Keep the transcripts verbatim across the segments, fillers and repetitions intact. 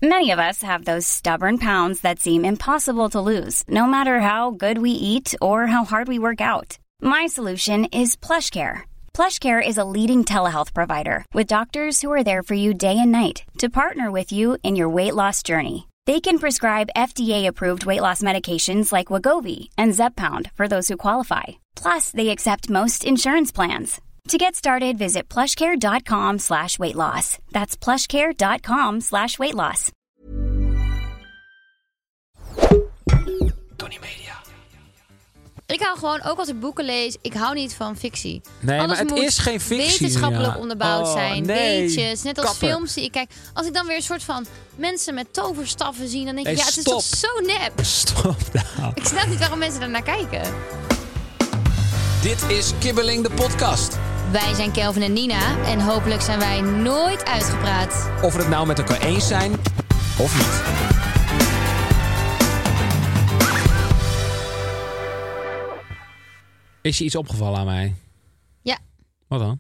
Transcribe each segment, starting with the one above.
Many of us have those stubborn pounds that seem impossible to lose, no matter how good we eat or how hard we work out. My solution is PlushCare. PlushCare is a leading telehealth provider with doctors who are there for you day and night to partner with you in your weight loss journey. They can prescribe F D A-approved weight loss medications like Wegovy and Zepbound for those who qualify. Plus, they accept most insurance plans. To get started, visit plushcare.com slash weight loss. That's plushcare.com slash weight loss. Tony Media. Ik hou gewoon, ook als ik boeken lees, ik hou niet van fictie. Nee, Alles maar het moet is geen fictie. wetenschappelijk ja. onderbouwd oh, zijn. Nee. Weetjes, net als Kappen. films die ik kijk. Als ik dan weer een soort van mensen met toverstaffen zie, dan denk ik, Hey, ja, het stop. is toch zo nep. Stop nou. Ik snap niet waarom mensen daarnaar kijken. Dit is Kibbeling de podcast. Wij zijn Kelvin en Nina en hopelijk zijn wij nooit uitgepraat. Of we het nou met elkaar eens zijn of niet. Is je iets opgevallen aan mij? Ja. Wat dan?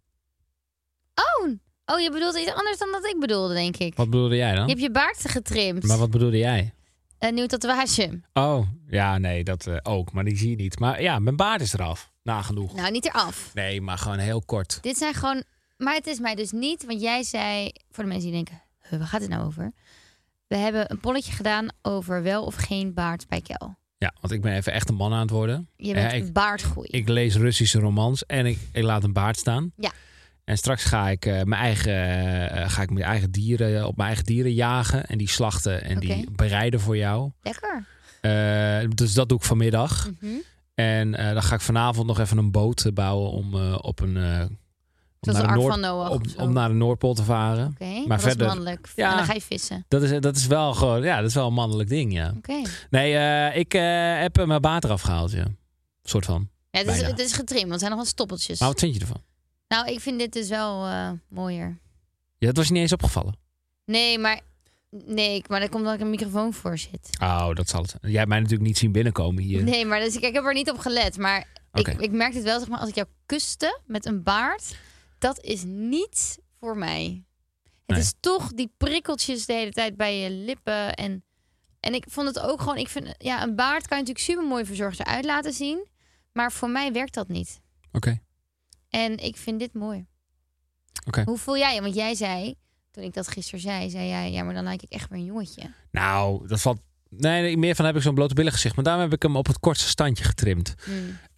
Oh, oh, je bedoelt iets anders dan dat ik bedoelde, denk ik. Wat bedoelde jij dan? Je hebt je baard getrimd. Maar wat bedoelde jij? Een nieuw tatoeage. Oh, ja, nee, dat uh, ook. Maar die zie je niet. Maar ja, mijn baard is eraf. Nagenoeg. Nou, niet eraf. Nee, maar gewoon heel kort. Dit zijn gewoon... Maar het is mij dus niet... Want jij zei... Voor de mensen die denken... Huh, waar gaat het nou over? We hebben een polletje gedaan over wel of geen baard bij Kel. Ja, want ik ben even echt een man aan het worden. Je bent Ja, ik, baardgroei. ik lees Russische romans en ik, ik laat een baard staan. Ja. En straks ga ik, uh, mijn, eigen, uh, ga ik mijn eigen dieren op mijn eigen dieren jagen. En die slachten en Okay. die bereiden voor jou. Lekker. Uh, dus dat doe ik vanmiddag. Mm-hmm. En uh, dan ga ik vanavond nog even een boot bouwen om uh, op een... Uh, om Zoals naar de de Ark Noord, van Noach. om, of zo. om naar de Noordpool te varen. Oké, okay, maar dat verder, is mannelijk. ja, en dan ga je vissen. Dat is, dat is wel gewoon, ja, dat is wel een mannelijk ding, ja. Oké. Okay. Nee, uh, ik uh, heb mijn baard eraf gehaald, ja. Soort van. Ja, het, is, het is getrimd, want het zijn nog wel stoppeltjes. Maar wat vind je ervan? Nou, ik vind dit dus wel uh, mooier. Ja, dat was je niet eens opgevallen. Nee, maar... Nee, maar dat komt omdat ik een microfoon voor zit. Oh, dat zal het zijn. Jij hebt mij natuurlijk niet zien binnenkomen hier. Nee, maar dus ik, ik heb er niet op gelet. Maar okay. ik, ik merk het wel, zeg maar, als ik jou kuste met een baard... Dat is niet voor mij. Het nee. is toch die prikkeltjes de hele tijd bij je lippen. En, en ik vond het ook gewoon... Ik vind, ja, een baard kan je natuurlijk super mooi verzorgd eruit laten zien. Maar voor mij werkt dat niet. Oké. Okay. En ik vind dit mooi. Oké. Okay. Hoe voel jij je? Want jij zei, toen ik dat gisteren zei... zei jij, ja, maar dan lijk ik echt weer een jongetje. Nou, dat valt... Nee, nee, meer van heb ik zo'n blote billen gezicht. Maar daarom heb ik hem op het kortste standje getrimd. Mm.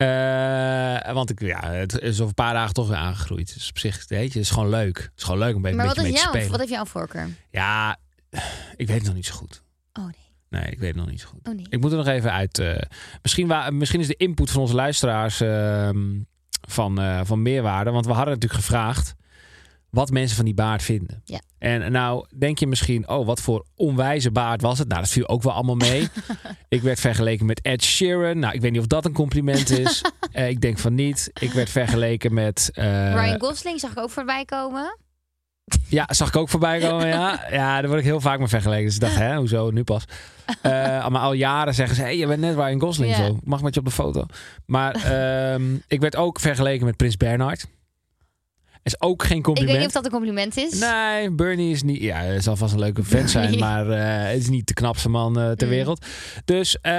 Uh, want ik, ja, het is over een paar dagen toch weer aangegroeid. Dus op zich, weet je, het is gewoon leuk. Het is gewoon leuk om een maar beetje mee jou, te spelen. Wat heeft jouw voorkeur? Ja, ik weet het nog niet zo goed. Oh nee. Nee, ik weet het nog niet zo goed. Oh, nee. Ik moet er nog even uit... Uh, misschien, wa- misschien is de input van onze luisteraars uh, van, uh, van meerwaarde. Want we hadden natuurlijk gevraagd... wat mensen van die baard vinden. Ja. En nou denk je misschien... oh, wat voor onwijze baard was het? Nou, dat viel ook wel allemaal mee. Ik werd vergeleken met Ed Sheeran. Nou, ik weet niet of dat een compliment is. uh, ik denk van niet. Ik werd vergeleken met... Uh, Ryan Gosling zag ik ook voorbij komen. Ja, zag ik ook voorbij komen, ja. Ja, daar word ik heel vaak mee vergeleken. Dus ik dacht, hè, hoezo, nu pas. Uh, maar al jaren zeggen ze, hé, hey, je bent net Ryan Gosling. Yeah. Zo. Mag met je op de foto. Maar um, ik werd ook vergeleken met Prins Bernhard. Is ook geen compliment. Ik weet niet of dat een compliment is. Nee, Bernie is niet... Ja, hij zal vast een leuke vent zijn, maar uh, het is niet de knapste man uh, ter mm. wereld. Dus uh,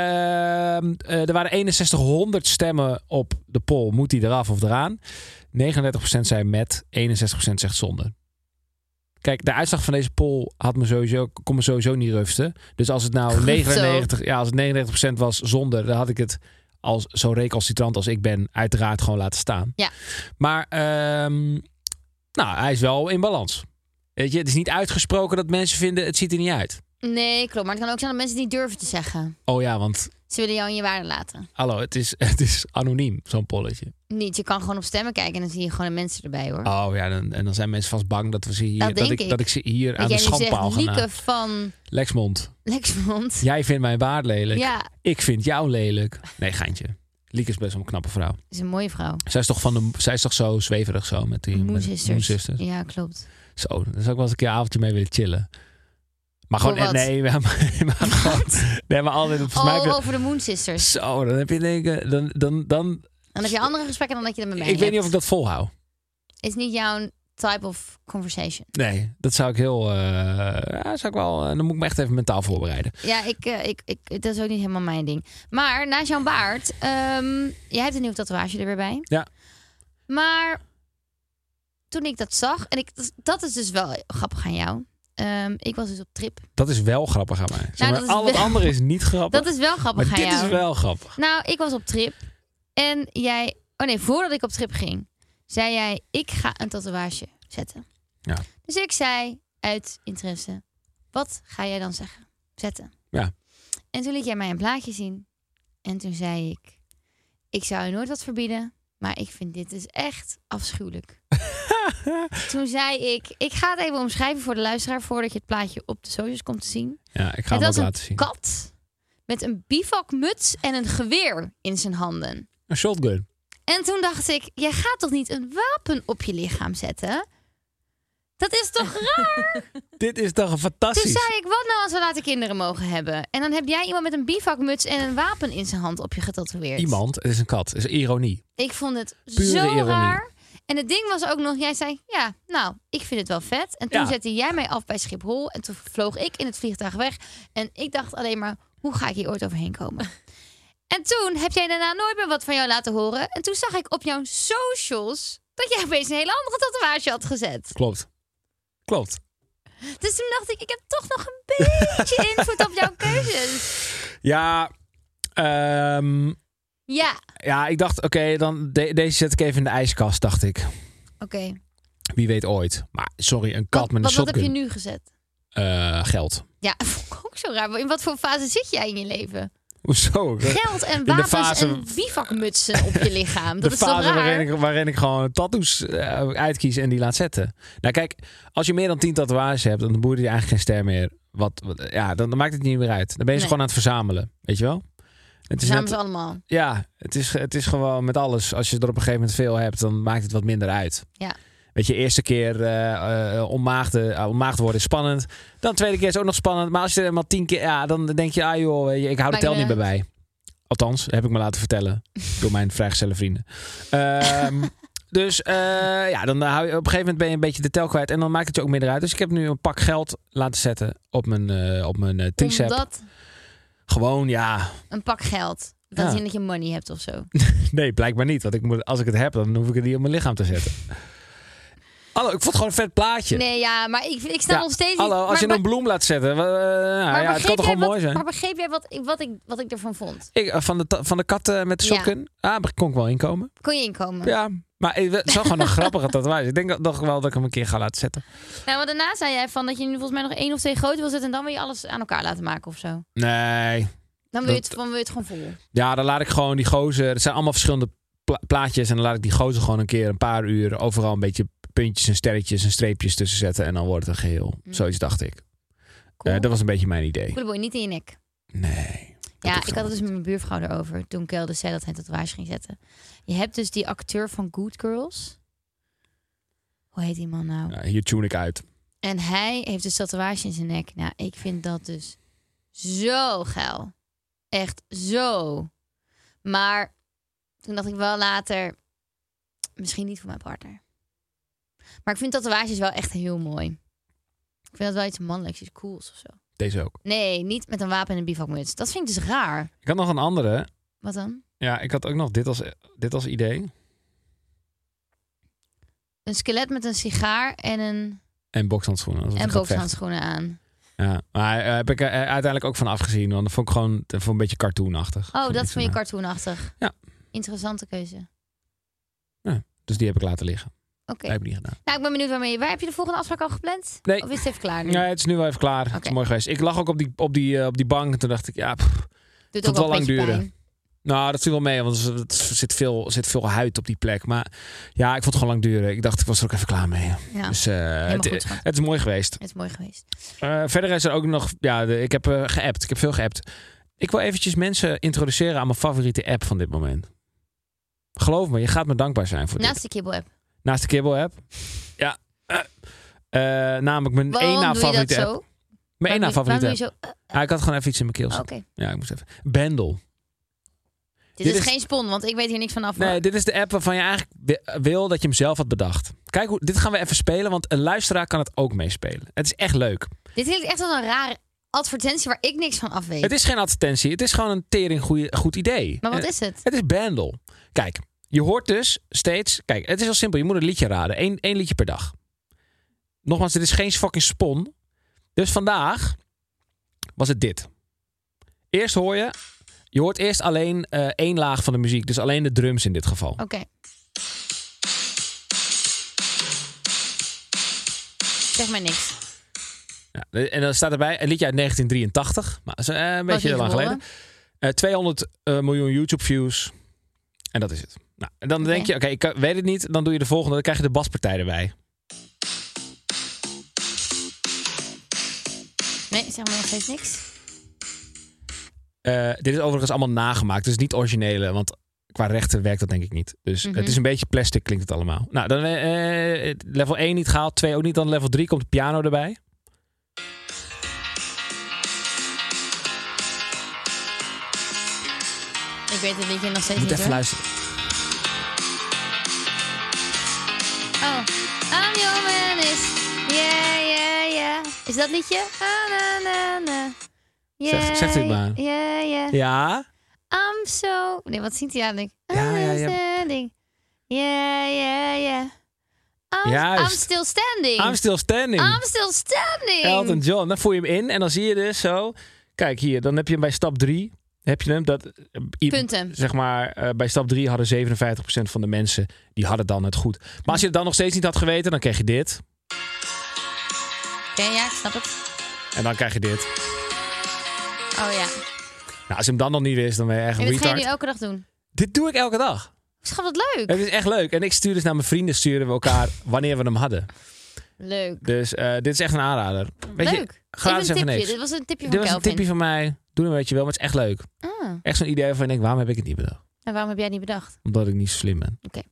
uh, er waren eenenzestighonderd stemmen op de poll. Moet hij eraf of eraan? negenendertig procent zei met, eenenzestig procent zegt zonder. Kijk, de uitslag van deze poll had me sowieso, kon me sowieso niet rusten. Dus als het nou negenennegentig, ja, als het negenennegentig procent was zonder, dan had ik het als zo recalcitrant als ik ben uiteraard gewoon laten staan. Ja. Maar um, nou, hij is wel in balans. Weet je, het is niet uitgesproken dat mensen vinden het ziet er niet uit. Nee, klopt. Maar het kan ook zijn dat mensen het niet durven te zeggen. Oh ja, want... Ze willen jou in je waarde laten. Hallo, het is, het is anoniem, zo'n polletje. Niet, je kan gewoon op stemmen kijken en dan zie je gewoon de mensen erbij, hoor. Oh ja, dan, en dan zijn mensen vast bang dat we ze hier, dat, dat, ik, ik. dat ik ze hier dat aan de schandpaal ga Lieke van... Lexmond. Lexmond. Jij vindt mijn baard lelijk. Ja. Ik vind jou lelijk. Nee, geintje. Lieke is best wel een knappe vrouw. Is een mooie vrouw. Zij is toch, van de, zij is toch zo zweverig zo met die Moon Sisters. Sisters. Ja, klopt. Zo, daar zou ik wel eens een keer een avondje mee willen chillen. Maar gewoon, oh, nee, maar, maar gewoon, nee, maar altijd op oh, je... over de Moon Sisters. Zo, dan heb je denken, dan, dan, dan. Dan heb je andere gesprekken dan dat je er met mij Ik hebt. weet niet of ik dat volhoud. Is niet jouw type of conversation. Nee, dat zou ik heel... Uh, ja, zou ik wel, uh, dan moet ik me echt even mentaal voorbereiden. Ja, ik, uh, ik, ik, dat is ook niet helemaal mijn ding. Maar naast jouw baard... Um, jij hebt een nieuw tatoeage er weer bij. Ja. Maar toen ik dat zag... En ik, dat is dus wel grappig aan jou. Um, ik was dus op trip. Dat is wel grappig aan mij. Zeg nou, maar, al het wel, andere is niet grappig. Dat is wel grappig maar aan dit jou. is wel grappig. Nou, ik was op trip. En jij... Oh nee, voordat ik op trip ging... zei jij, ik ga een tatoeage zetten. Ja. Dus ik zei, uit interesse... wat ga jij dan zeggen? Zetten. Ja. En toen liet jij mij een plaatje zien. En toen zei ik... ik zou je nooit wat verbieden... maar ik vind dit dus echt afschuwelijk. Toen zei ik... ik ga het even omschrijven voor de luisteraar... voordat je het plaatje op de socials komt te zien. Ja, ik ga het, het ook laten zien. Het was een kat... met een bivakmuts en een geweer in zijn handen. Een shotgun. En toen dacht ik... jij gaat toch niet een wapen op je lichaam zetten? Dat is toch raar? Dit is toch een fantastisch... Toen zei ik, wat nou als we later kinderen mogen hebben? En dan heb jij iemand met een bivakmuts en een wapen in zijn hand op je getatoeëerd. Iemand, het is een kat, het is ironie. Ik vond het Pure zo ironie. raar. En het ding was ook nog, jij zei, ja, nou, ik vind het wel vet. En toen Ja. zette jij mij af bij Schiphol. En toen vloog ik in het vliegtuig weg. En ik dacht alleen maar, hoe ga ik hier ooit overheen komen? En toen heb jij daarna nooit meer wat van jou laten horen. En toen zag ik op jouw socials dat jij opeens een hele andere tatoeage had gezet. Klopt. Klopt. Dus toen dacht ik, ik heb toch nog een beetje invloed op jouw keuzes. Ja, um, Ja, ja, ik dacht, oké, okay, dan de- deze zet ik even in de ijskast, dacht ik. oké. Okay. Wie weet ooit. Maar sorry, een kat Wat, met een wat, wat shotgun. heb je nu gezet? Uh, geld. Ja, vond ik ook zo raar. In wat voor fase zit jij in je leven? Hoezo? Geld en In de wapens fase- en bivakmutsen op je lichaam. Dat de is toch fase raar? waarin ik, waarin ik gewoon tattoos uh, uitkies en die laat zetten. Nou kijk, als je meer dan tien tatoeages hebt, dan boeit je eigenlijk geen ster meer. Wat, wat, ja, dan, dan maakt het niet meer uit. Dan ben je ze Nee. gewoon aan het verzamelen. Weet je wel? Het is Samen net- ze allemaal. Ja, het is, het is gewoon met alles. Als je er op een gegeven moment veel hebt, dan maakt het wat minder uit. Ja. Weet je, eerste keer uh, uh, onmaagde, uh, onmaagd worden is spannend. Dan de tweede keer is ook nog spannend. Maar als je er helemaal tien keer... Ja, dan denk je, ah joh, weet je, ik hou de Maakt tel niet niet meer bij. Althans, heb ik me laten vertellen. Door mijn vrijgezelle vrienden. Um, dus uh, ja, dan hou je, op een gegeven moment ben je een beetje de tel kwijt. En dan maakt het je ook minder uit. Dus ik heb nu een pak geld laten zetten op mijn, uh, op mijn uh, tricep. Omdat Gewoon, ja... een pak geld. Dat Ja. zien dat je money hebt of zo. Nee, blijkbaar niet. Want ik moet, als ik het heb, dan hoef ik het niet op mijn lichaam te zetten. Hallo, ik vond het gewoon een vet plaatje. Nee, ja, maar ik, ik sta Ja, nog steeds niet... hallo, als maar, je maar, een bloem laat zetten, uh, nou, maar ja, het kan begreep toch jij gewoon wat, mooi zijn? Maar begreep jij wat, ik- wat, ik, wat ik ervan vond? Ik, uh, van, de, ta- van de kat uh, met de Ja. shotgun? Ah, maar kon ik wel inkomen. Kon je inkomen? Ja, maar het is wel gewoon een grappige tatoeage. Ik denk dat- toch wel dat ik hem een keer ga laten zetten. Nou, want daarna zei jij van dat je nu volgens mij nog één of twee grote wil zetten... en dan wil je alles aan elkaar laten maken of zo. Nee. Dan wil je Dat- het, dan wil je het gewoon vol. Ja, dan laat ik gewoon die gozer... Het zijn allemaal verschillende pla- plaatjes. En dan laat ik die gozer gewoon een keer een paar uur... overal een beetje puntjes en sterretjes en streepjes tussen zetten. En dan wordt het een geheel. Mm. Zoiets dacht ik. Cool. Uh, dat was een beetje mijn idee. Coole boy, niet in je nek. Nee. Ja, Dat ik had het dus met mijn buurvrouw erover. Toen Kelde zei dat hij een tatoeage ging zetten. Je hebt dus die acteur van Good Girls. Hoe heet die man nou? Ja, hier tune ik uit. En hij heeft dus tatoeage in zijn nek. Nou, ik vind dat dus zo geil. Echt zo. Maar toen dacht ik wel later... misschien niet voor mijn partner. Maar ik vind tatoeages wel echt heel mooi. Ik vind dat wel iets mannelijks, iets cools of zo. Deze ook. Nee, niet met een wapen en een bivakmuts. Dat vind ik dus raar. Ik had nog een andere. Wat dan? Ja, ik had ook nog dit als, dit als idee. Een skelet met een sigaar en een En bokshandschoenen. alsof en ik ga vechten. bokshandschoenen aan. Ja, maar uh, heb ik er uiteindelijk ook van afgezien. Want dat vond ik gewoon dat vond een beetje cartoonachtig. Oh, Vond dat ik vond je zo, cartoonachtig. Ja. Interessante keuze. Dus die heb ik laten liggen. Oké. Dat heb ik niet gedaan. Nou, ik ben benieuwd waarmee. Waar heb je de volgende afspraak al gepland? Nee. Of is het even klaar nu? Ja, het is nu wel even klaar. Het Oké. is mooi geweest. Ik lag ook op die, op die, uh, op die bank. En toen dacht ik, ja, pff, Doet vond ook wel wel lang een beetje duren. pijn. nou, dat viel wel mee. Want er zit veel, zit veel huid op die plek. Maar ja, ik vond het gewoon lang duren. Ik dacht, ik was er ook even klaar mee. Ja, Dus uh, het, goed, schat. het is mooi geweest. het is mooi geweest. Uh, verder is er ook nog... Ja, de, ik heb uh, geappt. Ik heb veel geappt. Ik wil eventjes mensen introduceren aan mijn favoriete app van dit moment. Geloof me, je gaat me dankbaar zijn voor Naast dit. de kibbel-app. Naast de Kibbel-app. Ja. Uh, uh, namelijk mijn één na Waarom doe je dat favoriete app. zo? Mijn één na Waarom doe- favoriete waarom app. doe je zo... Ja, ik had gewoon even iets in mijn keel Oh, zitten. Oké. Ja, ik moest even. Bendel. Dit, dit is, is geen spon, want ik weet hier niks van af. Nee, hoor. dit is de app waarvan je eigenlijk wil dat je hem zelf had bedacht. Kijk, hoe, dit gaan we even spelen, want een luisteraar kan het ook meespelen. Het is echt leuk. Dit klinkt echt als een rare advertentie waar ik niks van af weet. Het is geen advertentie, het is gewoon een tering goeie, goed idee. Maar wat en, is het? Het is Bandle. Kijk, je hoort dus steeds... Kijk, het is heel simpel. Je moet een liedje raden. Eén, één liedje per dag. Nogmaals, dit is geen fucking spon. Dus vandaag was het dit. Eerst hoor je... Je hoort eerst alleen uh, één laag van de muziek. Dus alleen de drums in dit geval. Oké. Okay. Zeg maar niks. Ja, en dan staat erbij een liedje uit negentien drieëntachtig. Maar dat is uh, een beetje lang geleden. Uh, tweehonderd uh, miljoen YouTube views. En dat is het. Nou, en dan okay. denk je, oké, okay, ik weet het niet. Dan doe je de volgende. Dan krijg je de baspartij erbij. Nee, zeg maar nog steeds niks. Uh, dit is overigens allemaal nagemaakt. Dus niet originele. Want qua rechten werkt dat denk ik niet. Dus mm-hmm. het is een beetje plastic klinkt het allemaal. Nou, dan uh, level één niet gehaald. twee ook niet. Dan level drie komt de piano erbij. Ik weet het liedje nog steeds niet. Moet even luisteren. Oh, I'm your man is... Yeah, yeah, yeah. Is dat liedje? Ah, na, na, na. Yeah, zeg, zegt u het maar. Yeah, yeah. Ja? I'm so... Nee, wat zingt hij eigenlijk? Ja, ja, ja. Standing. Yeah, yeah, yeah. I'm, I'm still standing. I'm still standing. I'm still standing. Elton John. Dan voer je hem in en dan zie je dus zo... Kijk hier, dan heb je hem bij stap drie... Heb je hem? Dat, Punten. Zeg maar, uh, bij stap drie hadden zevenenvijftig procent van de mensen... die hadden dan het goed. Maar als je het dan nog steeds niet had geweten... dan kreeg je dit. Oké, okay, ja, ik snap het. En dan krijg je dit. Oh ja. Nou, als je hem dan nog niet wist, dan ben je echt een retard. Dit ga je nu elke dag doen? Dit doe ik elke dag. Schat, wat leuk. Het is echt leuk. En ik stuur dus naar mijn vrienden... sturen we elkaar wanneer we hem hadden. Leuk. Dus uh, dit is echt een aanrader. Weet leuk. Je, gratis even een even tipje. niks. Dit was een tipje van Dit was Kelvin. een tipje van mij. Doe hem weet je wel, maar het is echt leuk. Ah. Echt zo'n idee waarvan ik denk, waarom heb ik het niet bedacht? En waarom heb jij het niet bedacht? Omdat ik niet zo slim ben. Oké. Okay.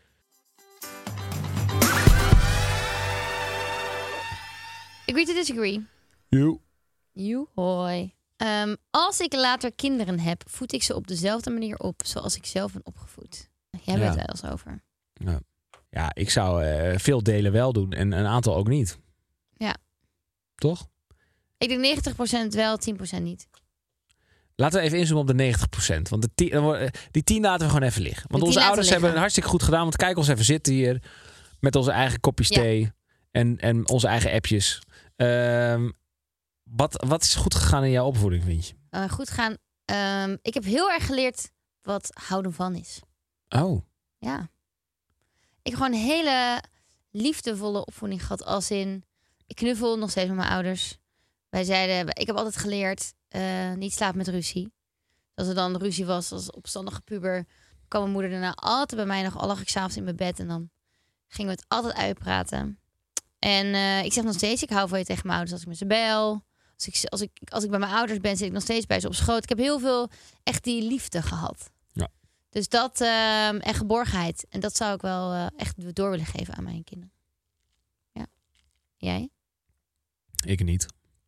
Agree to disagree. You. You, hoi. Um, als ik later kinderen heb, voed ik ze op dezelfde manier op zoals ik zelf ben opgevoed. Jij hebt het wel eens over. Ja, ja ik zou uh, veel delen wel doen en een aantal ook niet. Ja. Toch? Ik denk negentig procent wel, tien procent niet. Laten we even inzoomen op de negentig procent. Want de tien, die tien laten we gewoon even liggen. Want onze ouders liggen. hebben het hartstikke goed gedaan. Want kijk ons even zitten hier met onze eigen kopjes ja. thee en, en onze eigen appjes. Um, wat, wat is goed gegaan in jouw opvoeding, vind je? Uh, goed gaan. Um, ik heb heel erg geleerd wat houden van is. Oh. Ja. Ik heb gewoon een hele liefdevolle opvoeding gehad. Als in, ik knuffel nog steeds met mijn ouders. Wij zeiden, ik heb altijd geleerd, uh, niet slapen met ruzie. Als er dan ruzie was, als opstandige puber, kwam mijn moeder daarna altijd bij mij nog, al lag ik 's avonds in mijn bed en dan gingen we het altijd uitpraten. En uh, ik zeg nog steeds, ik hou van je tegen mijn ouders als ik met ze bel. Als ik, als ik, als ik bij mijn ouders ben, zit ik nog steeds bij ze op schoot. Ik heb heel veel echt die liefde gehad. Ja. Dus dat uh, en geborgenheid. En dat zou ik wel uh, echt door willen geven aan mijn kinderen. Ja. Jij? Ik niet.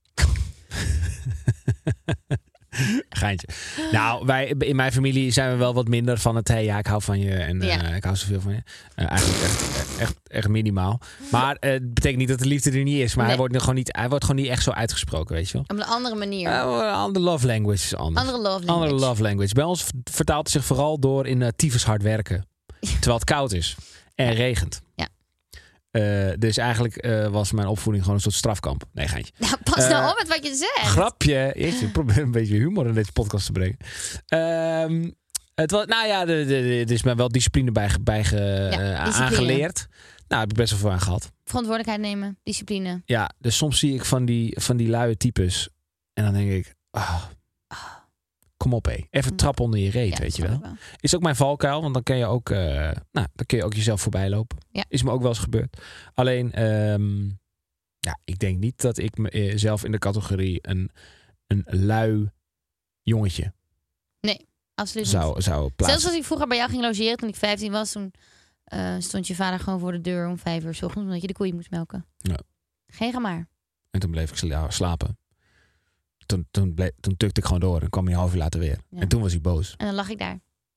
Geintje. Nou, wij in mijn familie zijn we wel wat minder van het... Hey, ja, ik hou van je en uh, ja. ik hou zoveel van je. Uh, eigenlijk echt, echt, echt minimaal. Maar het uh, betekent niet dat de liefde er niet is. Maar nee. hij, wordt gewoon niet, hij wordt gewoon niet echt zo uitgesproken, weet je wel. Op een andere manier. Uh, andere love language is anders. Andere love language. Andere love language. Bij ons vertaalt het zich vooral door in uh, tyfus hard werken. Terwijl het koud is. En ja. regent. Ja. Uh, dus eigenlijk uh, was mijn opvoeding gewoon een soort strafkamp. Nee, geintje. Nou, pas uh, nou op met wat je zegt. Grapje. Ik probeer een beetje humor in deze podcast te brengen. Uh, het was, nou ja, er is mij wel discipline bij, bij ge, ja, uh, discipline. aangeleerd. Nou, heb ik best wel veel aan gehad. Verantwoordelijkheid nemen, discipline. Ja, dus soms zie ik van die, van die luie types. En dan denk ik... Oh, kom op, hé. Even trap onder je reet, ja, weet je wel. wel. Is ook mijn valkuil, want dan kun je ook, uh, nou, dan kun je ook jezelf voorbij lopen. Ja. Is me ook wel eens gebeurd. Alleen, um, ja, ik denk niet dat ik mezelf in de categorie een, een lui jongetje. Nee, absoluut zou, niet. Zou plaatsen. Zelfs als ik vroeger bij jou ging logeren toen ik vijftien was, toen uh, stond je vader gewoon voor de deur om vijf uur 's ochtends omdat je de koeien moest melken. Ja. Geen gemaar. En toen bleef ik sla- slapen. Toen, toen, bleef, toen tukte ik gewoon door en kwam hij een half uur later weer. Ja. En toen was ik boos. En dan lag ik daar.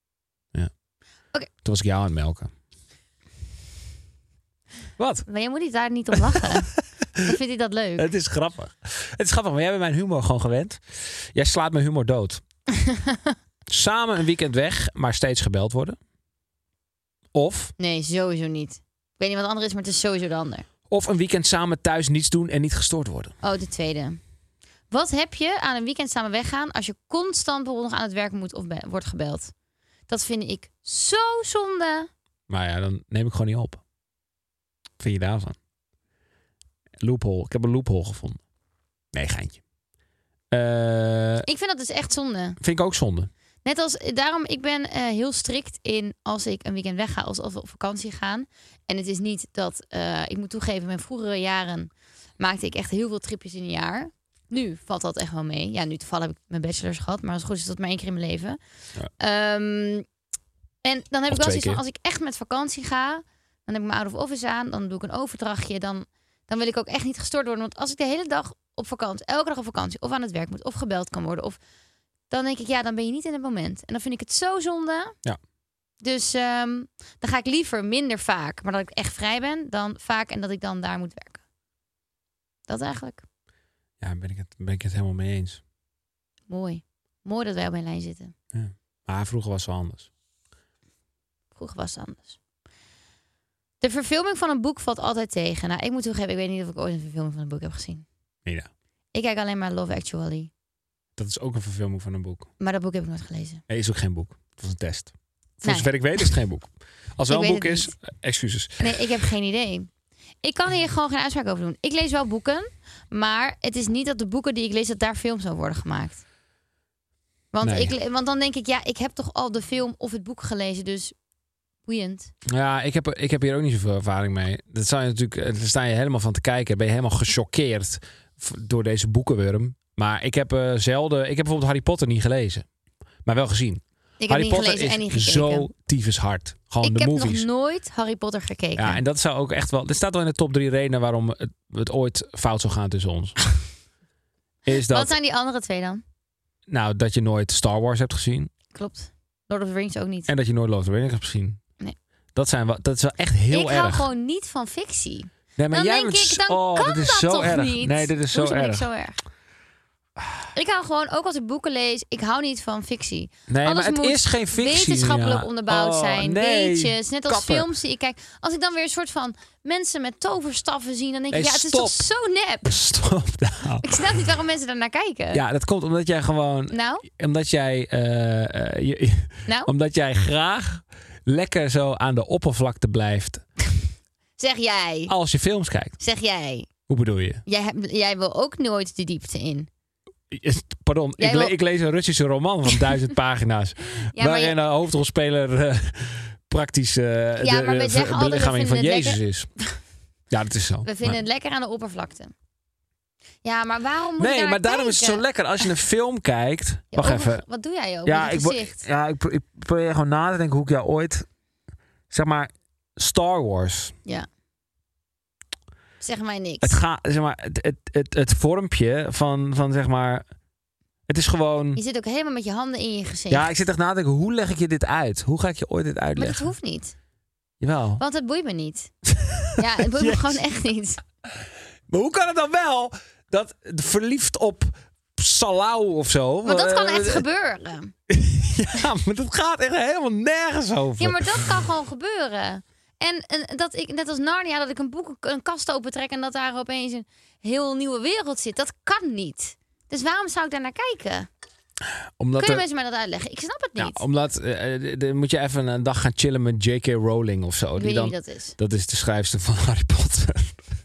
Okay. Toen was ik jou aan het melken. Wat? Maar je moet niet daar niet om lachen. Dan vindt hij dat leuk. Het is grappig. Het is grappig, maar jij bent mijn humor gewoon gewend. Jij slaat mijn humor dood. Samen een weekend weg, maar steeds gebeld worden. Of... Nee, sowieso niet. Ik weet niet wat anders is, maar het is sowieso de ander. Of een weekend samen thuis niets doen en niet gestoord worden. Oh, de tweede. Wat heb je aan een weekend samen weggaan als je constant bijvoorbeeld nog aan het werk moet of be- wordt gebeld? Dat vind ik zo zonde. Maar ja, dan neem ik gewoon niet op. Wat vind je daarvan? Loophole. Ik heb een loophole gevonden. Nee, geintje. Uh, Ik vind dat dus echt zonde. Vind ik ook zonde. Net als, daarom, ik ben uh, heel strikt in als ik een weekend wegga, als, als we op vakantie gaan. En het is niet dat, uh, ik moet toegeven, in mijn vroegere jaren maakte ik echt heel veel tripjes in een jaar. Nu valt dat echt wel mee. Ja, nu toevallig heb ik mijn bachelors gehad, maar als het goed is dat maar één keer in mijn leven. Ja. Um, en dan heb of ik wel zoiets van, keer. als ik echt met vakantie ga, dan heb ik mijn out of office aan, dan doe ik een overdrachtje, dan, dan wil ik ook echt niet gestoord worden. Want als ik de hele dag op vakantie, elke dag op vakantie, of aan het werk moet, of gebeld kan worden, of dan denk ik, ja, dan ben je niet in het moment. En dan vind ik het zo zonde. Ja. Dus um, dan ga ik liever minder vaak, maar dat ik echt vrij ben, dan vaak en dat ik dan daar moet werken. Dat eigenlijk. Ja, ben ik het, ben ik het helemaal mee eens. Mooi. Mooi dat wij op mijn lijn zitten. Ja. Maar vroeger was het wel anders. Vroeger was het anders. De verfilming van een boek valt altijd tegen. Nou, ik moet toegeven, ik weet niet of ik ooit een verfilming van een boek heb gezien. Nee, ja. Ik kijk alleen maar Love Actually. Dat is ook een verfilming van een boek. Maar dat boek heb ik nooit gelezen. Nee, is ook geen boek. Het was een test. Voor Nee. zover ik weet is het geen boek. Als wel Ik een weet boek het is, niet. excuses. Nee, ik heb geen idee. Ik kan hier gewoon geen uitspraak over doen. Ik lees wel boeken, maar het is niet dat de boeken die ik lees, dat daar films over worden gemaakt. Want, Nee. ik, want dan denk ik, ja, ik heb toch al de film of het boek gelezen, dus boeiend. Ja, ik heb, ik heb hier ook niet zoveel ervaring mee. Dat zou je natuurlijk, daar sta je helemaal van te kijken. Ben je helemaal gechoqueerd v- door deze boekenwurm. Maar ik heb uh, zelden... Ik heb bijvoorbeeld Harry Potter niet gelezen. Maar wel gezien. Ik heb Harry niet Potter gelezen en niet is gekeken. zo tyfus hard. Gewoon Ik de heb movies. nog nooit Harry Potter gekeken. Ja, en dat zou ook echt wel... Dit staat wel in de top drie redenen waarom het, het ooit fout zou gaan tussen ons. Is dat... Wat zijn die andere twee dan? Nou, dat je nooit Star Wars hebt gezien. Klopt. Lord of the Rings ook niet. En dat je nooit Lord of the Rings hebt gezien. Nee. Dat, zijn wel, dat is wel echt heel ik erg. hou gewoon niet van fictie. Nee, maar Dan jij denk bent... ik, dan oh, kan dit is dat zo toch erg. niet? Nee, dit is zo Hoezo ben ik erg. zo erg? Ik hou gewoon, ook als ik boeken lees, ik hou niet van fictie. Nee, Alles maar het moet is geen fictie. wetenschappelijk ja. onderbouwd oh, zijn. Nee. Weetjes, net als Kappen. films die ik kijk. Als ik dan weer een soort van mensen met toverstaffen zie, dan denk ik, Nee, ja, het is stop. toch zo nep. Stop nou. Ik snap niet waarom mensen daar naar kijken. Ja, dat komt omdat jij gewoon... Nou, Omdat jij... eh, eh, je- nou, omdat jij graag lekker zo aan de oppervlakte blijft zeg jij. als je films kijkt. Zeg jij. Hoe bedoel je? Jij, hebt, jij wil ook nooit de diepte in. Pardon, Jij ik, le- wil- ik lees een Russische roman van duizend pagina's. Ja, maar waarin je- de hoofdrolspeler uh, praktisch uh, Ja, de, maar we de zeggen ver- altijd, belichaming we van vinden Jezus het is. Ja, dat is zo. We vinden Maar- het lekker aan de oppervlakte. Ja, maar waarom moet je Nee, daar maar naar daarom is het kijken? zo lekker als je een film kijkt. Ja, Wacht over- even. Wat doe jij ook Ja, met ik, je wo- gezicht? ja ik, pro- ik probeer gewoon na te denken hoe ik jou ooit... Zeg maar, Star Wars. Ja. Zeg mij niks. Het, gaat, zeg maar, het, het, het, het vormpje van, van, zeg maar... Het is gewoon... Je zit ook helemaal met je handen in je gezicht. Ja, ik zit echt na te denken, hoe leg ik je dit uit? Hoe ga ik je ooit dit Maar dat uitleggen? hoeft niet. Jawel. Want het boeit me niet. Ja, het boeit me Yes. gewoon echt niet. Maar hoe kan het dan wel dat verliefd op Salau of zo? Maar dat kan eh, echt gebeuren. Ja, maar dat gaat echt helemaal nergens over. Ja, maar dat kan gewoon gebeuren. En, en dat ik, net als Narnia, dat ik een boek, een kast opentrek en dat daar opeens een heel nieuwe wereld zit. Dat kan niet. Dus waarom zou ik daar naar kijken? Omdat Kunnen er- mensen mij dat uitleggen? Ik snap het ja, niet. omdat eh, eh, dan moet je even een dag gaan chillen met J K. Rowling of zo. Ik Die weet dan, niet wie dat is. dat is de schrijfster van Harry Potter.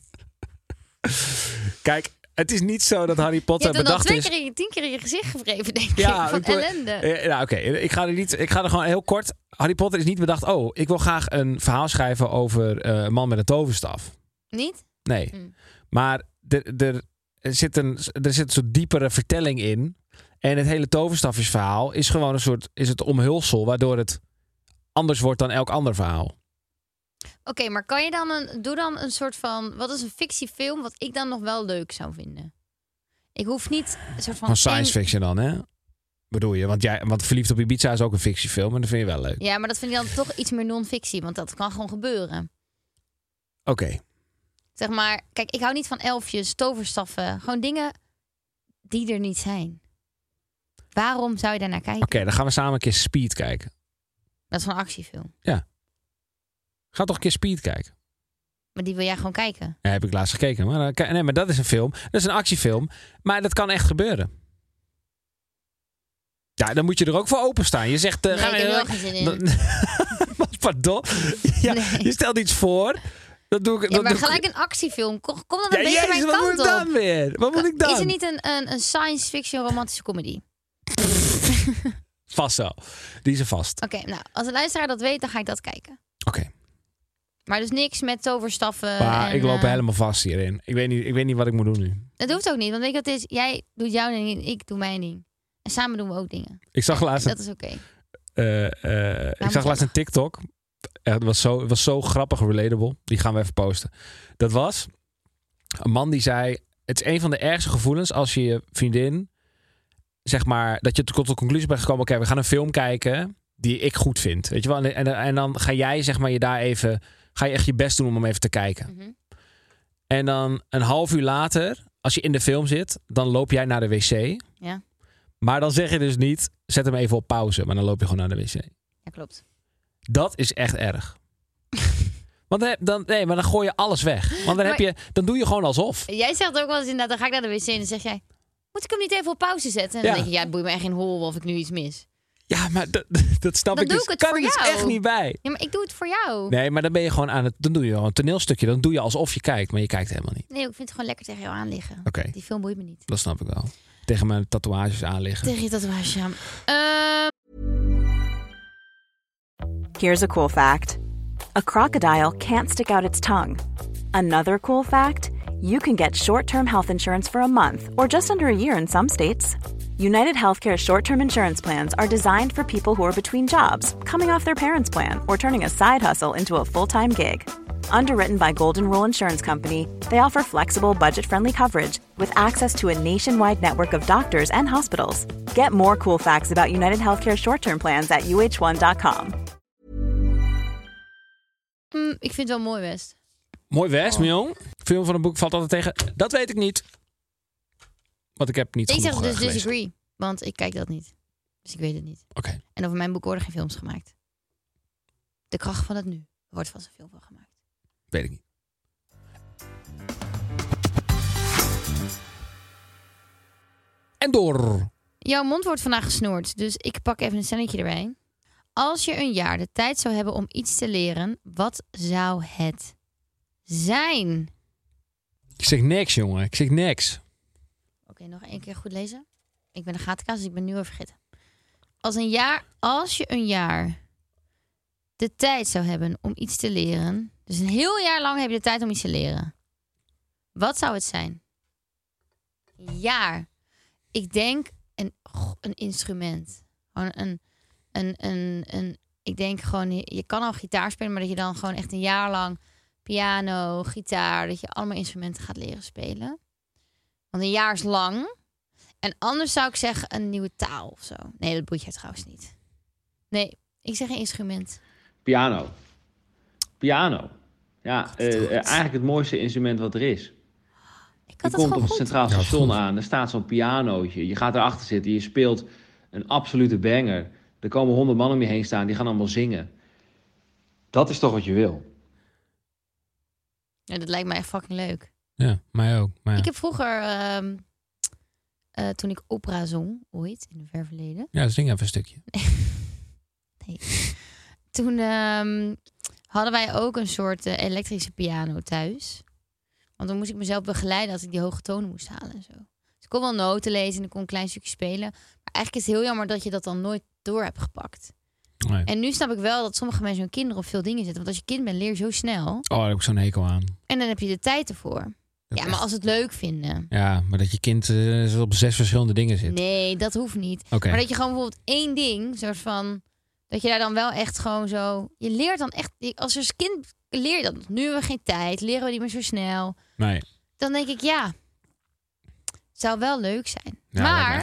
Kijk, het is niet zo dat Harry Je Potter hebt hem al bedacht twee is... keer in je, tien keer in je gezicht gewreven, denk Ja, ik. Van ik probeer- ellende. Eh, nou, oké. Ik ga er niet. Ik ga er gewoon heel kort. Harry Potter is niet bedacht. Oh, ik wil graag een verhaal schrijven over eh, een man met een toverstaf. Niet? Nee. Mm. Maar er, er, er, zit een, er zit een soort diepere vertelling in. En het hele toverstafjesverhaal is gewoon een soort is het omhulsel, waardoor het anders wordt dan elk ander verhaal. Oké, maar kan je dan een... Doe dan een soort van... Wat is een fictiefilm wat ik dan nog wel leuk zou vinden? Ik hoef niet een soort van... Van science één- fiction dan, hè? Bedoel je? Want, jij, want Verliefd op Ibiza is ook een fictiefilm en dat vind je wel leuk. Ja, maar dat vind ik dan toch iets meer non-fictie. Want dat kan gewoon gebeuren. Oké. Okay. Zeg maar, kijk, ik hou niet van elfjes, toverstaffen. Gewoon dingen die er niet zijn. Waarom zou je daar naar kijken? Oké, okay, dan gaan we samen een keer Speed kijken. Dat is een actiefilm. Ja. Ga toch een keer Speed kijken. Maar die wil jij gewoon kijken? Ja, heb ik laatst gekeken. Maar, nee, maar dat is een film. Dat is een actiefilm. Maar dat kan echt gebeuren. Ja, dan moet je er ook voor openstaan. Je zegt... Uh, nee, ga ik heb er wel geen zin in. Pardon? Ja, nee. Je stelt iets voor... Dat doe ik, ja, dat maar doe gelijk ik... een actiefilm. Kom, kom dan een ja, beetje jezus, mijn kant op. Wat moet ik dan weer? Wat moet ik dan? Is er niet een, een, een science fiction romantische comedy? Vast wel. Die is er vast. Oké, okay, nou, als de luisteraar dat weet, dan ga ik dat kijken. Oké. Okay. Maar dus niks met toverstaffen. Maar en, ik loop uh, helemaal vast hierin. Ik weet, niet, ik weet niet wat ik moet doen nu. Dat hoeft ook niet, want weet je wat het is? Jij doet jouw ding, ik doe mijn ding. En samen doen we ook dingen. Ik zag laatst... Dat is oké. Okay. Uh, uh, ik zag laatst een TikTok. Het was, zo, het was zo grappig, relatable. Die gaan we even posten. Dat was een man die zei... Het is een van de ergste gevoelens als je je vriendin... zeg maar, dat je tot de conclusie bent gekomen... oké, okay, we gaan een film kijken die ik goed vind. Weet je wel? En, en, en dan ga jij zeg maar je daar even... ga je echt je best doen om hem even te kijken. Mm-hmm. En dan een half uur later... als je in de film zit... dan loop jij naar de wc. Ja. Maar dan zeg je dus niet... zet hem even op pauze. Maar dan loop je gewoon naar de wc. Ja, klopt. Dat is echt erg. Want dan, nee, maar dan gooi je alles weg. Want dan, maar, heb je, dan doe je gewoon alsof. Jij zegt ook wel eens inderdaad, dan ga ik naar de wc en dan zeg jij... moet ik hem niet even op pauze zetten? En dan ja. denk je, ja, het boeit me echt geen hol of ik nu iets mis. Ja, maar dat, dat snap dan ik doe dus. Ik het kan voor ik dus jou. echt niet bij. Ja, maar ik doe het voor jou. Nee, maar dan ben je gewoon aan het... dan doe je gewoon een toneelstukje. Dan doe je alsof je kijkt, maar je kijkt helemaal niet. Nee, ik vind het gewoon lekker tegen jou aan liggen. Oké. Okay. Die film boeit me niet. Dat snap ik wel. Tegen mijn tatoeages aan liggen. Tegen je tatoeages aan. Uh... Here's a cool fact. A crocodile can't stick out its tongue. Another cool fact, you can get short-term health insurance for a month or just under a year in some states. United Healthcare short-term insurance plans are designed for people who are between jobs, coming off their parents' plan, or turning a side hustle into a full-time gig. Underwritten by Golden Rule Insurance Company, they offer flexible, budget-friendly coverage with access to a nationwide network of doctors and hospitals. Get more cool facts about United Healthcare short-term plans at u h one dot com. Mm, ik vind het wel mooi, West. Mooi West, oh. Mion. Film van een boek valt altijd tegen. Dat weet ik niet. Want ik heb niet ik genoeg zeg dus gelezen. disagree, want ik kijk dat niet. Dus ik weet het niet. Oké. Okay. En over mijn boek worden geen films gemaakt. De kracht van het nu. Er wordt vast een film van gemaakt. Weet ik niet. En door. Jouw mond wordt vandaag gesnoerd, dus ik pak even een stelletje erbij. Als je een jaar de tijd zou hebben om iets te leren, wat zou het zijn? Ik zeg niks, jongen. Ik zeg niks. Oké, okay, nog één keer goed lezen. Ik ben een gatenkaas, dus ik ben nu weer vergeten. Als, een jaar, als je een jaar de tijd zou hebben om iets te leren... dus een heel jaar lang heb je de tijd om iets te leren. Wat zou het zijn? Een jaar. Ik denk een, oh, een instrument. Gewoon een, een, een, een... Ik denk gewoon, je kan al gitaar spelen... maar dat je dan gewoon echt een jaar lang piano, gitaar... dat je allemaal instrumenten gaat leren spelen. Want een jaar is lang... En anders zou ik zeggen een nieuwe taal of zo. Nee, dat boeit je trouwens niet. Nee, ik zeg een instrument. Piano. Piano. Ja, uh, eigenlijk het mooiste instrument wat er is. Ik had je het komt op het goed. Centraal Station aan. Er staat zo'n pianootje. Je gaat erachter zitten. Je speelt een absolute banger. Er komen honderd man om je heen staan. Die gaan allemaal zingen. Dat is toch wat je wil? Ja, dat lijkt me echt fucking leuk. Ja, mij ook. Maar ja. Ik heb vroeger... Uh, Uh, toen ik opera zong, ooit, in het ver verleden. Ja, zing even een stukje. nee. Toen um, hadden wij ook een soort uh, elektrische piano thuis. Want dan moest ik mezelf begeleiden als ik die hoge tonen moest halen en zo. Dus ik kon wel noten lezen en ik kon een klein stukje spelen. Maar eigenlijk is het heel jammer dat je dat dan nooit door hebt gepakt. Nee. En nu snap ik wel dat sommige mensen hun kinderen op veel dingen zetten. Want als je kind bent, leer je zo snel. Oh, daar heb ik zo'n hekel aan. En dan heb je de tijd ervoor. Dat ja, maar echt... als het leuk vinden. Ja, maar dat je kind uh, op zes verschillende dingen zit. Nee, dat hoeft niet. Okay. Maar dat je gewoon bijvoorbeeld één ding, soort van... dat je daar dan wel echt gewoon zo... Je leert dan echt... Als je als kind leer je dat. Nu hebben we geen tijd. Leren we niet meer zo snel. Nee. Dan denk ik, ja... Het zou wel leuk zijn. Ja, maar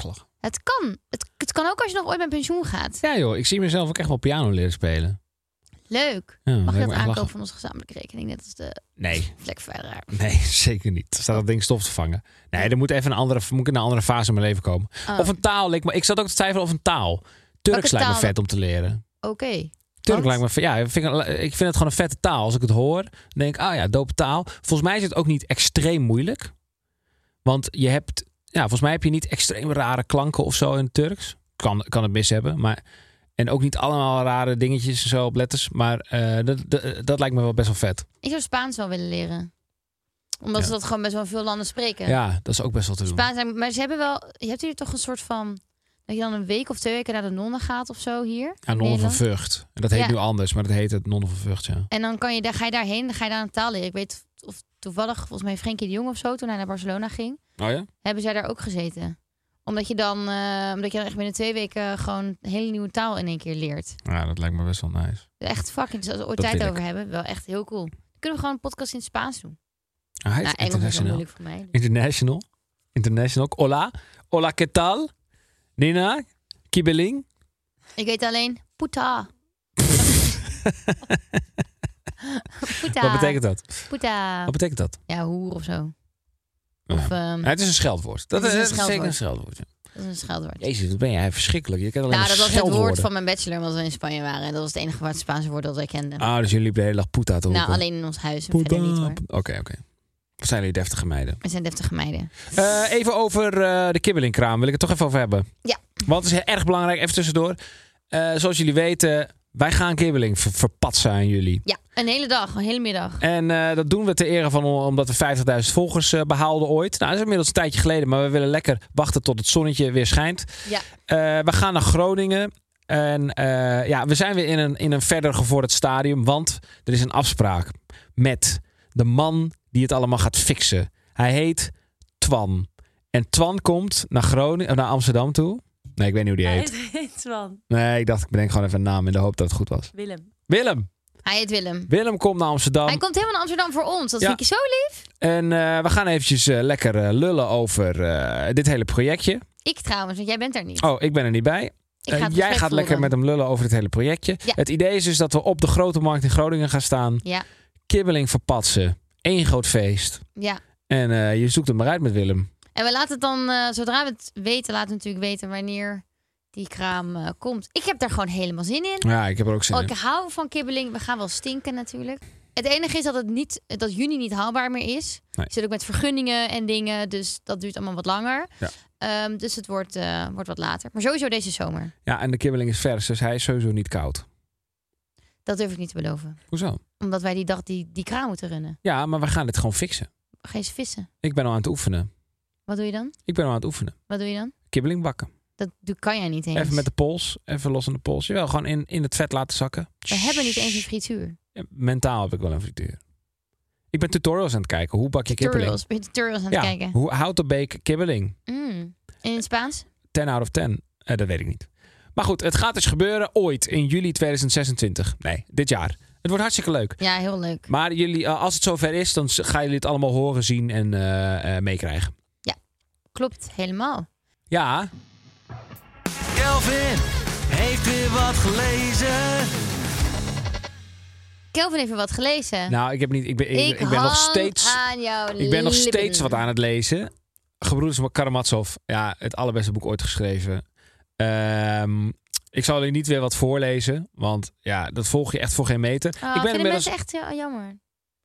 Het kan. Het, het kan ook als je nog ooit met pensioen gaat. Ja joh, ik zie mezelf ook echt wel piano leren spelen. Leuk. Ja, Mag je lijkt dat me echt aankopen lachen. van onze gezamenlijke rekening? Net als de Nee, vlekverwijderaar. nee, zeker niet. Staat dat ding stof te vangen. Nee, er moet even een andere, moet in een andere fase in mijn leven komen. Oh. Of een taal. Ik, ik zat ook te twijfelen of een taal. Turks lijkt me taal? vet om te leren. Oké. Okay. Turk lijkt me, ja, ik vind, ik vind het gewoon een vette taal. Als ik het hoor, dan denk ik, ah ja, dope taal. Volgens mij is het ook niet extreem moeilijk. Want je hebt, ja, volgens mij heb je niet extreem rare klanken of zo in het Turks. Kan, kan het mis hebben, maar... En ook niet allemaal rare dingetjes en zo op letters. Maar uh, dat, dat, dat lijkt me wel best wel vet. Ik zou Spaans wel willen leren. Omdat Ja. ze dat gewoon best wel veel landen spreken. Ja, dat is ook best wel te doen. Spaans, maar ze hebben wel... Je hebt hier toch een soort van... Dat je dan een week of twee weken naar de nonnen gaat of zo hier. Ja, in Nonnen van Nederland. Vught. En dat heet Ja. nu anders, maar dat heet het Nonnen van Vught, ja. En dan kan je, daar, ga je daarheen, dan ga je daar een taal leren. Ik weet of toevallig, volgens mij Frenkie de Jong of zo, toen hij naar Barcelona ging, Oh ja? hebben zij daar ook gezeten. Omdat je dan, uh, omdat je dan echt binnen twee weken gewoon een hele nieuwe taal in één keer leert. Ja, dat lijkt me best wel nice. Echt fucking, als we ooit Dat tijd wil over ik. hebben, wel echt heel cool. Dan kunnen we gewoon een podcast in het Spaans doen. Ah, hij is Nou, Engels is wel international. moeilijk voor mij. dus- International. International. Hola. Hola, ¿qué tal? Nina? Kibeling? Ik weet alleen, puta. Puta. Wat betekent dat? Puta. Wat betekent dat? Ja, hoer of zo. Ja. Of, ehm, Ja, het is een scheldwoord. Dat Het is, is een dat is zeker een scheldwoord. scheldwoord. Ja. dat is een scheldwoord. Jezus, wat ben jij verschrikkelijk. Je kent alleen Nou, maar dat was het woord scheldwoorden. van mijn bachelor, omdat we in Spanje waren. En dat was het enige woord, het Spaanse woord dat wij kenden. Ah, dus jullie liepen de hele dag puta te roepen. nou, alleen in ons huis. En Puta. verder niet hoor. Oké, oké. Wat zijn jullie deftige meiden. We zijn deftige meiden. Eh, even over uh, de kibbelingkraam. Wil ik het toch even over hebben. Ja. Want het is erg belangrijk. Even tussendoor. Uh, zoals jullie weten, wij gaan kibbeling ver verpatsen aan jullie. Ja, een hele dag, een hele middag. En uh, dat doen we ter ere van omdat we vijftigduizend volgers uh, behaalden ooit. Nou, dat is inmiddels een tijdje geleden. Maar we willen lekker wachten tot het zonnetje weer schijnt. Ja. Uh, we gaan naar Groningen. En uh, ja, we zijn weer in een, in een verder gevorderd stadium. Want er is een afspraak met de man die het allemaal gaat fixen. Hij heet Twan. En Twan komt naar Groningen, naar Amsterdam toe. Nee, ik weet niet hoe die heet. Hij heet Twan. Nee, ik dacht, ik bedenk gewoon even een naam in de hoop dat het goed was. Willem. Willem. Hij heet Willem. Willem komt naar Amsterdam. Hij komt helemaal naar Amsterdam voor ons. Dat Ja. vind ik zo lief. En uh, we gaan eventjes uh, lekker uh, lullen over uh, dit hele projectje. Ik trouwens, want jij bent er niet. Oh, ik ben er niet bij. Ik ga Uh, het jij gesprek gaat lekker voeren. met hem lullen over dit hele projectje. Ja. Het idee is dus dat we op de Grote Markt in Groningen gaan staan. Ja, Kibbeling verpatsen. Eén groot feest. ja. En uh, je zoekt het maar uit met Willem. En we laten het dan, uh, zodra we het weten, laten we natuurlijk weten wanneer die kraam uh, komt. Ik heb daar gewoon helemaal zin in. Ja, ik heb er ook zin Oh, in. ik hou van kibbeling. We gaan wel stinken natuurlijk. Het enige is dat het niet, dat juni niet haalbaar meer is. Nee. Je zit ook met vergunningen en dingen, dus dat duurt allemaal wat langer. Ja. Um, dus het wordt, uh, wordt wat later. Maar sowieso deze zomer. Ja, en de kibbeling is vers, dus hij is sowieso niet koud. Dat durf ik niet te beloven. Hoezo? Omdat wij die dag die, die kraam moeten runnen. Ja, maar we gaan dit gewoon fixen. Ga je eens vissen? Ik ben al aan het oefenen. Wat doe je dan? Ik ben al aan het oefenen. Wat doe je dan? Kibbeling bakken. Dat doe, kan jij niet eens. Even met de pols. Even los aan de pols. Jawel, gewoon in, in het vet laten zakken. We hebben niet eens een frituur. Ja, mentaal heb ik wel een frituur. Ik ben tutorials aan het kijken. Hoe bak je kibbeling? Tutorials. Ben je tutorials aan Ja, het kijken? hoe how to bake kibbeling. Mm. In het Spaans? ten out of ten. Eh, dat weet ik niet. Maar goed, het gaat dus gebeuren ooit in juli tweeduizend zesentwintig. Nee, dit jaar. Het wordt hartstikke leuk. Ja, heel leuk. Maar jullie, uh, als het zover is, dan s- gaan jullie het allemaal horen, zien en uh, uh, meekrijgen. Klopt, helemaal. Ja, Kelvin heeft weer wat gelezen. Kelvin heeft er wat gelezen. nou, ik heb niet. Ik ben, ik, ik ik ben nog hang steeds. aan jouw Ik ben nog lippen. steeds wat aan het lezen. Gebroeders Karamazov. Ja, het allerbeste boek ooit geschreven. Ehm, ik zal jullie niet weer wat voorlezen, want ja, dat volg je echt voor geen meter. Oh, ik ben vinden inmiddels. mensen echt ja, jammer.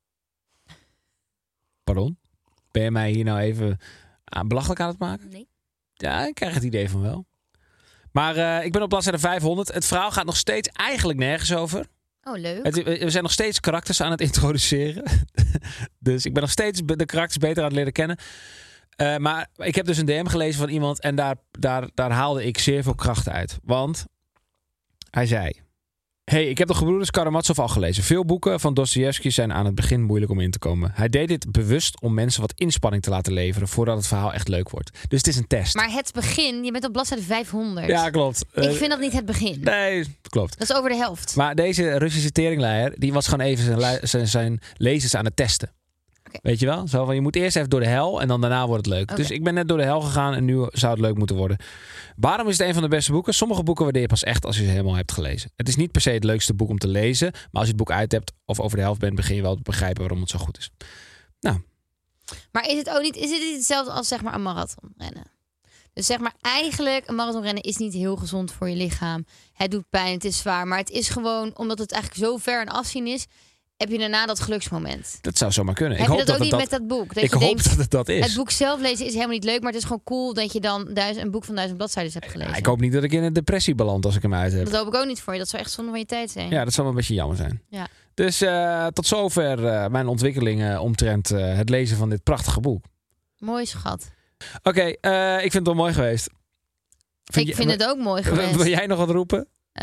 Pardon? Ben je mij hier nou even aan, belachelijk aan het maken? Nee. Ja, ik krijg het idee van wel. Maar uh, ik ben op bladzijde vijfhonderd. Het verhaal gaat nog steeds eigenlijk nergens over. Oh, leuk. Het, we zijn nog steeds karakters aan het introduceren. Dus ik ben nog steeds de karakters beter aan het leren kennen. Uh, maar ik heb dus een D M gelezen van iemand en daar, daar, daar haalde ik zeer veel kracht uit. Want hij zei: hey, ik heb de gebroeders Karamazov al gelezen. Veel boeken van Dostojevski zijn aan het begin moeilijk om in te komen. Hij deed dit bewust om mensen wat inspanning te laten leveren voordat het verhaal echt leuk wordt. Dus het is een test. Maar het begin, je bent op bladzijde vijfhonderd. Ja, klopt. Ik Uh, vind dat niet het begin. Nee, klopt. Dat is over de helft. Maar deze Russische teringleier, die was gewoon even zijn, lui- zijn, zijn lezers aan het testen. Okay. Weet je wel? Zo van, je moet eerst even door de hel en dan daarna wordt het leuk. Okay. Dus ik ben net door de hel gegaan en nu zou het leuk moeten worden. Waarom is het een van de beste boeken? Sommige boeken waardeer je pas echt als je ze helemaal hebt gelezen. Het is niet per se het leukste boek om te lezen. Maar als je het boek uit hebt of over de helft bent, begin je wel te begrijpen waarom het zo goed is. Nou. Maar is het ook niet, is het niet hetzelfde als zeg maar een marathon rennen? Dus zeg maar eigenlijk, een marathonrennen is niet heel gezond voor je lichaam. Het doet pijn, het is zwaar. Maar het is gewoon, omdat het eigenlijk zo ver een afzien is, heb je daarna dat geluksmoment. Dat zou zomaar kunnen. Heb ik je hoop dat ook dat niet het met dat boek? Dat ik je hoop denkt, dat het dat is. Het boek zelf lezen is helemaal niet leuk, maar het is gewoon cool dat je dan duizend, een boek van duizend bladzijden hebt gelezen. Ja, ik hoop niet dat ik in een depressie beland als ik hem uit heb. Dat hoop ik ook niet voor je. Dat zou echt zonde van je tijd zijn. Ja, dat zou wel een beetje jammer zijn. Ja. Dus uh, tot zover uh, mijn ontwikkelingen omtrent uh, het lezen van dit prachtige boek. Mooi schat. Oké, okay, uh, ik vind het wel mooi geweest. Vind ik je, vind het ook mooi geweest. Wil jij nog wat roepen?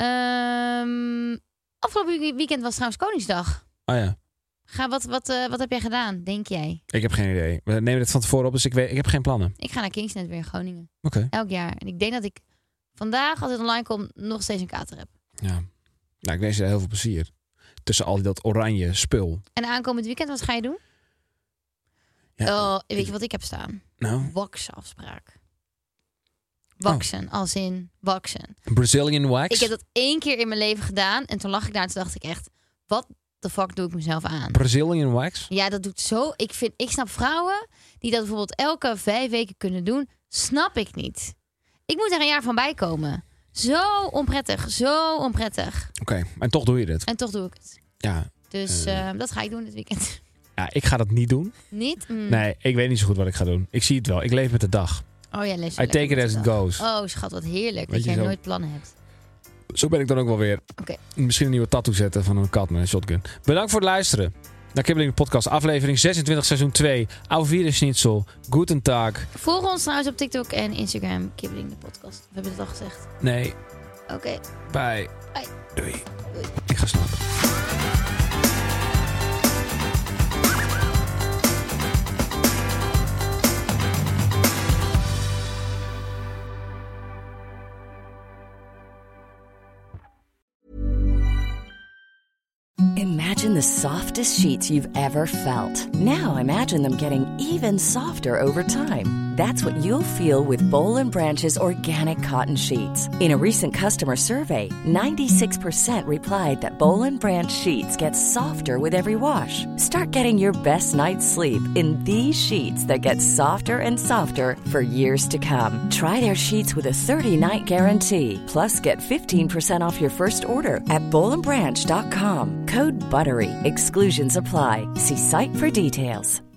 Um, afgelopen weekend was trouwens Koningsdag. Oh ja. Ga, wat, wat, uh, wat heb jij gedaan, denk jij? Ik heb geen idee. We nemen dit van tevoren op, dus ik, weet, ik heb geen plannen. Ik ga naar Kingsnet weer in Groningen. Oké. Okay. Elk jaar. En ik denk dat ik vandaag, als het online komt, nog steeds een kater heb. Ja. Nou, ik wens je heel veel plezier. Tussen al dat oranje spul. En aankomend weekend, wat ga je doen? Ja, oh, weet je wat ik heb staan? Nou? Waxafspraak. Waxen, oh. als in waxen. Brazilian wax? Ik heb dat één keer in mijn leven gedaan. En toen lag ik daar en toen dacht ik echt, wat de fuck doe ik mezelf aan? Brazilian wax? Ja, dat doet zo. Ik, vind, ik snap vrouwen die dat bijvoorbeeld elke vijf weken kunnen doen. Snap ik niet. Ik moet er een jaar van bij komen. Zo onprettig, zo onprettig. Oké, okay, en toch doe je dit. En toch doe ik het. Ja. Dus uh, uh, dat ga ik doen dit weekend. Ja, ik ga dat niet doen. Niet? Mm. Nee, ik weet niet zo goed wat ik ga doen. Ik zie het wel. Ik leef met de dag. Oh ja, lees I take it as it goes. Oh schat, wat heerlijk. Weet dat jij zo... nooit plannen hebt. Zo ben ik dan ook wel weer. Okay. Misschien een nieuwe tattoo zetten van een kat met een shotgun. Bedankt voor het luisteren naar Kibbeling de podcast. Aflevering zesentwintig seizoen twee. Auf Wiedersehen. Guten Tag. Volg ons trouwens op TikTok en Instagram. Kibbeling de podcast. We hebben het al gezegd. Nee. Oké. Okay. Bye. Bye. Doei. Doei. Ik ga slapen. Imagine the softest sheets you've ever felt. Now imagine them getting even softer over time. That's what you'll feel with Boll and Branch's organic cotton sheets. In a recent customer survey, ninety-six percent replied that Boll and Branch sheets get softer with every wash. Start getting your best night's sleep in these sheets that get softer and softer for years to come. Try their sheets with a thirty-night guarantee. Plus, get fifteen percent off your first order at boll and branch dot com. Code BUTTERY. Exclusions apply. See site for details.